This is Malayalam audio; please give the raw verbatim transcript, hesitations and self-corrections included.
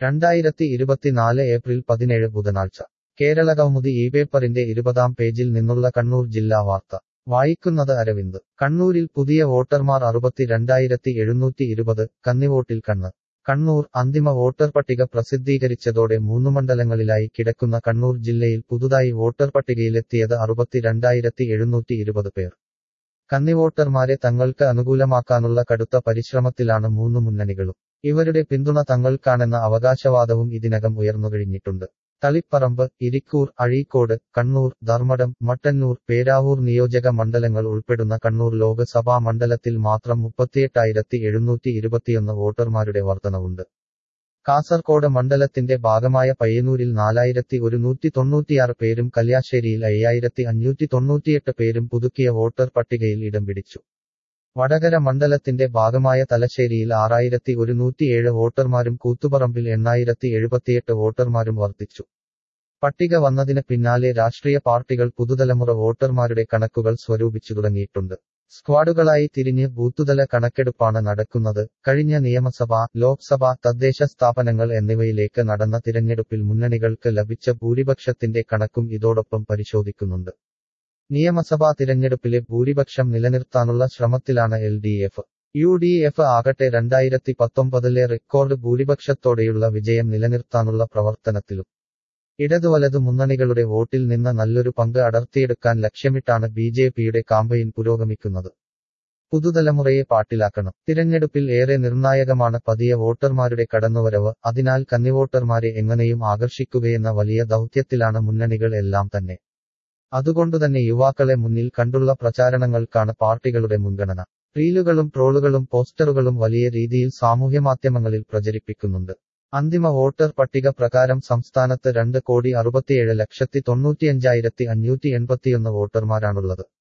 രണ്ടായിരത്തി ഇരുപത്തിനാല് ഏപ്രിൽ പതിനേഴ് ബുധനാഴ്ച കേരളകൗമുദി ഈ പേപ്പറിന്റെ ഇരുപതാം പേജിൽ നിന്നുള്ള കണ്ണൂർ ജില്ലാ വാർത്ത വായിക്കുന്നത് അരവിന്ദ്. കണ്ണൂരിൽ പുതിയ വോട്ടർമാർ അറുപത്തിരണ്ടായിരത്തി എഴുന്നൂറ്റി ഇരുപത്, കന്നിവോട്ടിൽ കണ്ണ്. കണ്ണൂർ അന്തിമ വോട്ടർ പട്ടിക പ്രസിദ്ധീകരിച്ചതോടെ മൂന്നു മണ്ഡലങ്ങളിലായി കിടക്കുന്ന കണ്ണൂർ ജില്ലയിൽ പുതുതായി വോട്ടർ പട്ടികയിലെത്തിയത് അറുപത്തിരണ്ടായിരത്തി എഴുന്നൂറ്റി ഇരുപത് പേർ. കന്നിവോട്ടർമാരെ തങ്ങൾക്ക് അനുകൂലമാക്കാനുള്ള കടുത്ത പരിശ്രമത്തിലാണ് മൂന്നു മുന്നണികളും. ഇവരുടെ പിന്തുണ തങ്ങൾക്കാണെന്ന അവകാശവാദവും ഇതിനകം ഉയർന്നുകഴിഞ്ഞിട്ടുണ്ട്. തളിപ്പറമ്പ്, ഇരിക്കൂർ, അഴീക്കോട്, കണ്ണൂർ, ധർമ്മടം, മട്ടന്നൂർ, പേരാവൂർ നിയോജക മണ്ഡലങ്ങൾ ഉൾപ്പെടുന്ന കണ്ണൂർ ലോകസഭാ മണ്ഡലത്തിൽ മാത്രം മുപ്പത്തിയെട്ടായിരത്തി എഴുന്നൂറ്റി ഇരുപത്തിയൊന്ന് വോട്ടർമാരുടെ വർധനവുണ്ട്. കാസർകോട് മണ്ഡലത്തിന്റെ ഭാഗമായ പയ്യന്നൂരിൽ നാലായിരത്തി ഒരുന്നൂറ്റി തൊണ്ണൂറ്റിയാറ് പേരും കല്യാശ്ശേരിയിൽ അയ്യായിരത്തി അഞ്ഞൂറ്റി തൊണ്ണൂറ്റിയെട്ട് പേരും പുതുക്കിയ വോട്ടർ പട്ടികയിൽ ഇടം പിടിച്ചു. വടകര മണ്ഡലത്തിന്റെ ഭാഗമായ തലശ്ശേരിയിൽ ആറായിരത്തി ഒരുന്നൂറ്റിയേഴ് വോട്ടർമാരും കൂത്തുപറമ്പിൽ എണ്ണായിരത്തി എഴുപത്തിയെട്ട് വോട്ടർമാരും വർദ്ധിച്ചു. പട്ടിക വന്നതിന് പിന്നാലെ രാഷ്ട്രീയ പാർട്ടികൾ പുതുതലമുറ വോട്ടർമാരുടെ കണക്കുകൾ സ്വരൂപിച്ചു തുടങ്ങിയിട്ടുണ്ട്. സ്ക്വാഡുകളായി തിരിഞ്ഞ് ബൂത്തുതല കണക്കെടുപ്പാണ് നടക്കുന്നത്. കഴിഞ്ഞ നിയമസഭ, ലോക്സഭ, തദ്ദേശ സ്ഥാപനങ്ങൾ എന്നിവയിലേക്ക് നടന്ന തിരഞ്ഞെടുപ്പിൽ മുന്നണികൾക്ക് ലഭിച്ച ഭൂരിപക്ഷത്തിന്റെ കണക്കും ഇതോടൊപ്പം പരിശോധിക്കുന്നുണ്ട്. നിയമസഭാ തിരഞ്ഞെടുപ്പിലെ ഭൂരിപക്ഷം നിലനിർത്താനുള്ള ശ്രമത്തിലാണ് L D F. U D F ആകട്ടെ രണ്ടായിരത്തി പത്തൊമ്പതിലെ റെക്കോർഡ് ഭൂരിപക്ഷത്തോടെയുള്ള വിജയം നിലനിർത്താനുള്ള പ്രവർത്തനത്തിലും. ഇടതുവലതു മുന്നണികളുടെ വോട്ടിൽ നിന്ന് നല്ലൊരു പങ്ക് അടർത്തിയെടുക്കാൻ ലക്ഷ്യമിട്ടാണ് ബി ജെ പിയുടെ കാമ്പയിൻ പുരോഗമിക്കുന്നത്. പുതുതലമുറയെ പാട്ടിലാക്കണം. തിരഞ്ഞെടുപ്പിൽ ഏറെ നിർണായകമാണ് പതിയ വോട്ടർമാരുടെ കടന്നുവരവ്. അതിനാൽ കന്നിവോട്ടർമാരെ എങ്ങനെയും ആകർഷിക്കുകയെന്ന വലിയ ദൗത്യത്തിലാണ് മുന്നണികൾ എല്ലാം തന്നെ. അതുകൊണ്ടുതന്നെ യുവാക്കളെ മുന്നിൽ കണ്ടുള്ള പ്രചാരണങ്ങൾക്കാണ് പാർട്ടികളുടെ മുൻഗണന. റീലുകളും ട്രോളുകളും പോസ്റ്ററുകളും വലിയ രീതിയിൽ സാമൂഹ്യമാധ്യമങ്ങളിൽ പ്രചരിപ്പിക്കുന്നുണ്ട്. അന്തിമ വോട്ടർ പട്ടിക പ്രകാരം സംസ്ഥാനത്ത് രണ്ട് കോടി അറുപത്തിയേഴ് ലക്ഷത്തി തൊണ്ണൂറ്റിയഞ്ചായിരത്തി അഞ്ഞൂറ്റി എൺപത്തിയൊന്ന് വോട്ടർമാരാണുള്ളത്.